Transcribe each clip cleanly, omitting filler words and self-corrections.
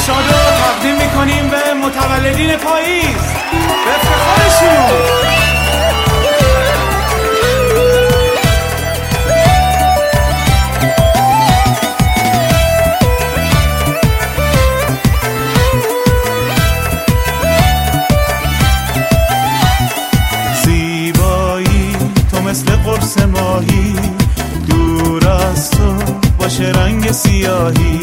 شاد رو تقدیم میکنیم به متولدین پاییز به افتخارشون. مثل قرص ماهی دور از تو باشه رنگ سیاهی.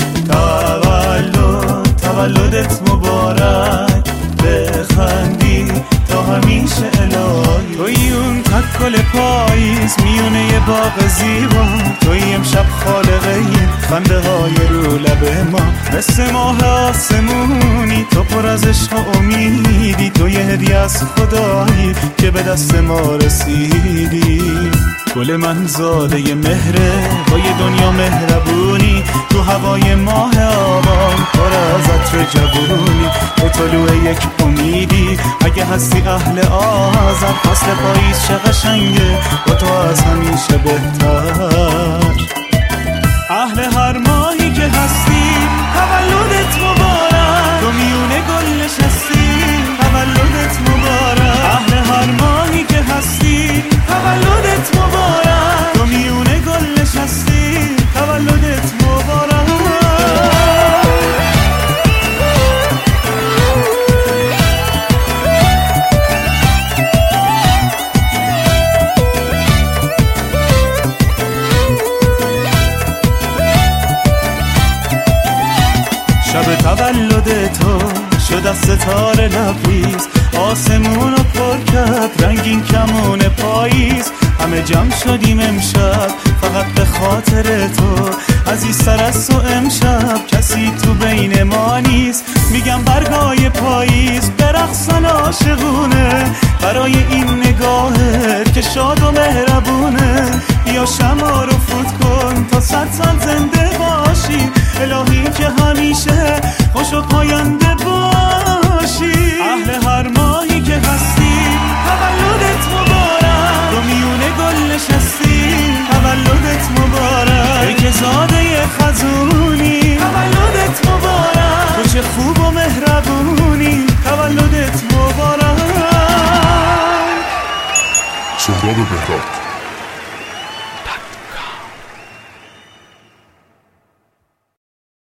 تولدت مبارک، بخندی تا همیشه الهی. توی اون تکل پاییز میونه یه باغ زیبا، توی امشب خالقه خنده های رو لب ما. مثل ماه آسمونی تو پر از عشق و امیدی، تو یه هدیه از خدایی که به دست ما رسیدی. گل من زاده ی مهره با یه دنیا مهربونی، تو هوای ماه آبان پر از عطر جوونی. تو طلوع یک امیدی اگه هستی اهل آذر، فصل پاییز چه قشنگه با تو از همیشه بهتر. اهل هر ماهی که هستی تولدت مبارک، تو میونه گل نشستی تولدت مبارک. اهل هر ماهی که هستی تولدت مبارک، تو میونه گل نشستی تولدت مبارک. شب تولد تو شد از ستاره لبریز، آسمون رو پر کرد رنگین کمون پاییز. همه جمع شدیم امشب فقط به خاطر تو، عزیزتر از تو امشب کسی تو بین ما نیست. میگم برگای پاییز برقصن عاشقونه، برای این نگاهت که شاد و مهربونه. یا شمع رو فوت کن تا 100 سال زنده باشی، الهی که همیشه خوش و پاینده باشی. اهل هر ماهی که هستی تولدت مبارک، تو میونه گل نشستی تولدت مبارک. ای که زاده خزونی تولدت مبارک، تو چه خوب و مهربونی تولدت مبارک. سهراب بهراد.